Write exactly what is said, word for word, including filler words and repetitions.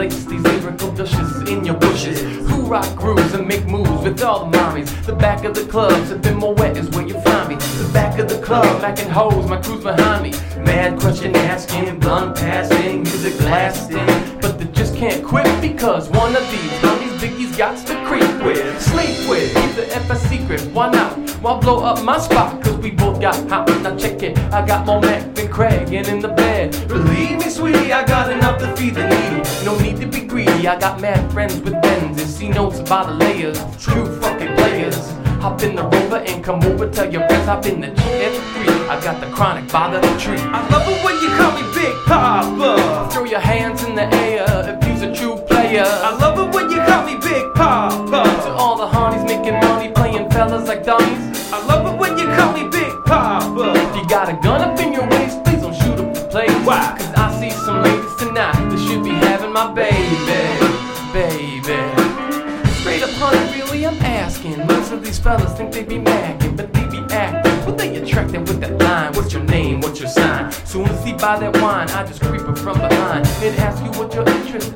lace these lyrical douches in your bushes. Who rock grooves and make moves with all the mommies. The back of the club, sipping more wet is where you find me. The back of the club, macking hoes, my crew's behind me. Mad question asking, blunt passing, music lasting. But they just can't quit because one of these homies Biggie's got to creep with, sleep with, keep the F a secret. Why not? Why blow up my spot? Cause we both got hot. Now check it, I got more Mac than Craig and in the bed. Believe me, sweetie, I got enough to feed the needy. No need to be greedy. I got mad friends with Benzes, see notes by the layers. True fucking players. Hop in the rover and come over, tell your friends hop in the G F three. I got the chronic by the tree. I love it when you call me Big Papa. Throw your hands in the air if you's a true player. I love it when you call me Big Papa. To all the honeys making money playing fellas like dummies. I love it when you call me Big Papa. If you got a gun up in your waist, please don't shoot up the place. Why? Cause I see some ladies tonight that should be having my baby, baby. Straight up honey, really I'm asking. Most of these fellas think they be macking, but they be acting. What they attracted with that line? What's your name? What's your sign? Soon as he buy that wine, I just creep up from behind and ask you what your interest